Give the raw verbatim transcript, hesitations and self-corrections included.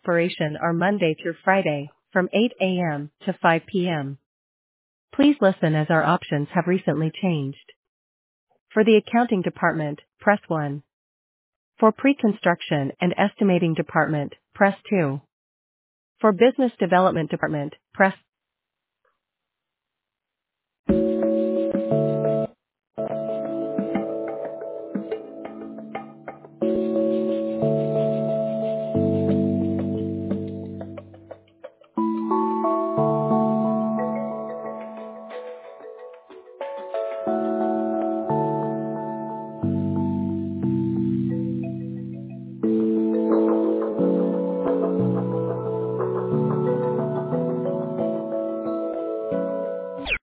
operation are Monday through Friday, from eight a m to five p m Please listen as our options have recently changed. For the accounting department, press one. For pre-construction and estimating department, press two. For business development department, press